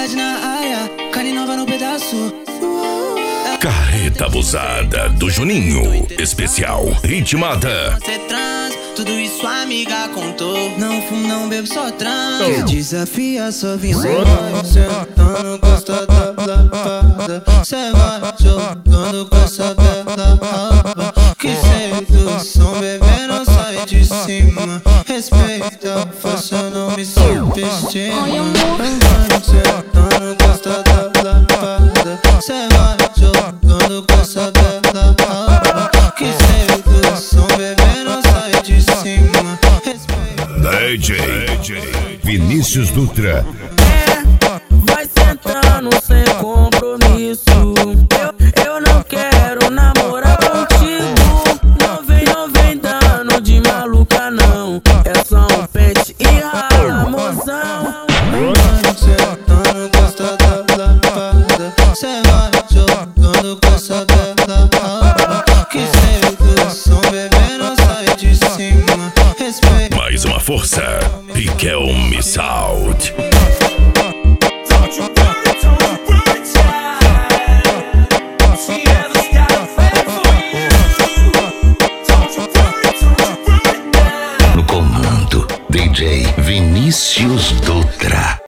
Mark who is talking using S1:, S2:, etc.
S1: novidade na área, carne nova no pedaço.
S2: Carreta abusada do Juninho. Especial Ritmada.
S1: Você trans, tudo isso a amiga contou. Não fumo, não bebo, só trans. Que desafia, só vim. Cê vai sentando, gosta da lapada. Cê vai jogando com essa bela raba. Que sei do som, bebê, não sai de cima. Respeita, faça, não me subestima. Vai sentando, gosta da lapada. Cê vai jogando com essa bela raba. Que sei do som, bebê, não sai de cima.
S2: DJ Vinícius Dutra.
S3: Vai sentando sem compromisso. Eu não quero namorar contigo. Não vem dando de maluca não. É só um pente e rala, mozão.
S1: Vai sentando, gosta da lapada. Cê vai jogando com essa bela raba. Que sei do som, bebê, não sai de cima. Respeita.
S2: Mais uma força. Riquelme Sound. No comando, DJ Vinícius Dutra.